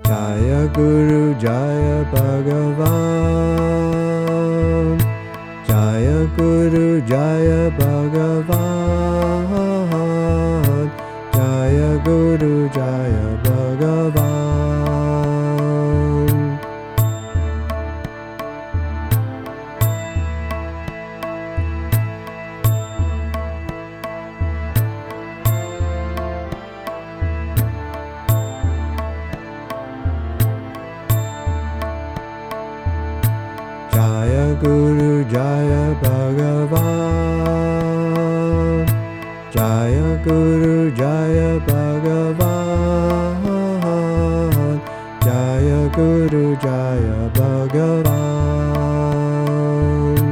Jaya Guru Jaya Bhagavan, Jaya Guru Jaya Bhagavan, Jaya Guru Jaya Bhagavan. Jaya Guru Jaya Bhagavan, Jaya Guru Jaya Bhagavan, Jaya Guru Jaya Bhagavan.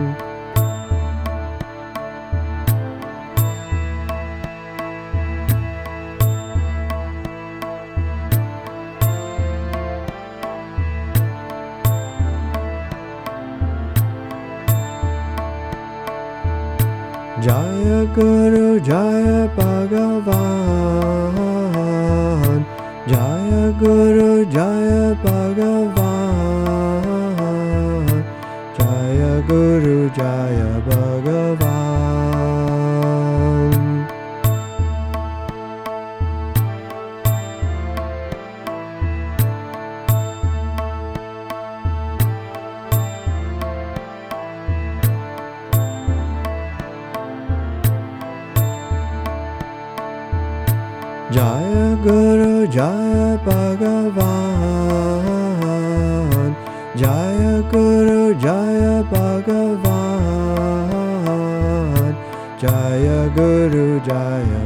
Jaya Guru Jaya Bhagavan, Jaya Guru Jaya Bhagavan, Jaya Guru Jaya Bhagavan. Jaya Guru Jaya Bhagavan, Jaya Guru Jaya Bhagavan, Jaya Guru Jaya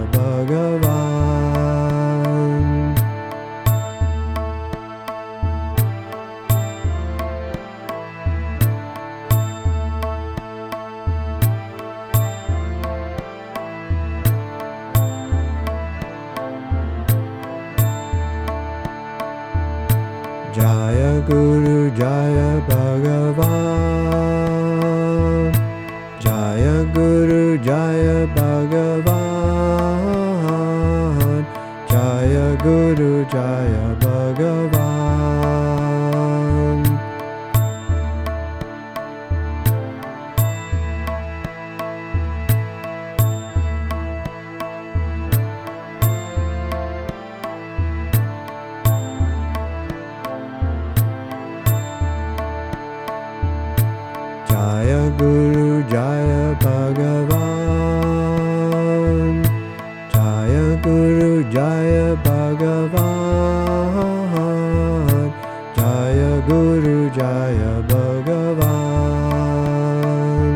Bhagavan. Jaya Guru Jaya Bhagavan, Jaya Guru Jaya Bhagavan, Jaya Guru Jaya Bhagavan. Jaya Guru Jaya Bhagavan, Jaya Guru Jaya Bhagavan, Jaya Guru Jaya Bhagavan.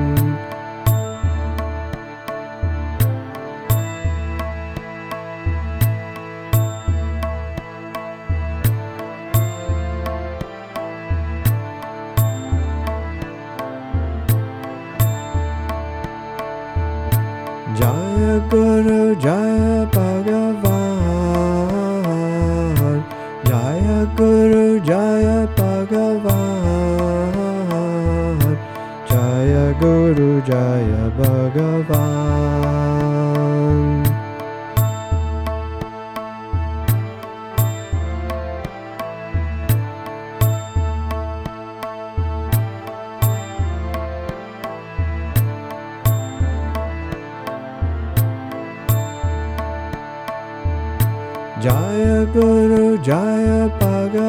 Jaya Guru Jaya Bhagavan, Jaya Guru Jaya Bhagavan, Jaya Guru Jaya Bhagavan. Jaya Guru Jaya Bhagavan,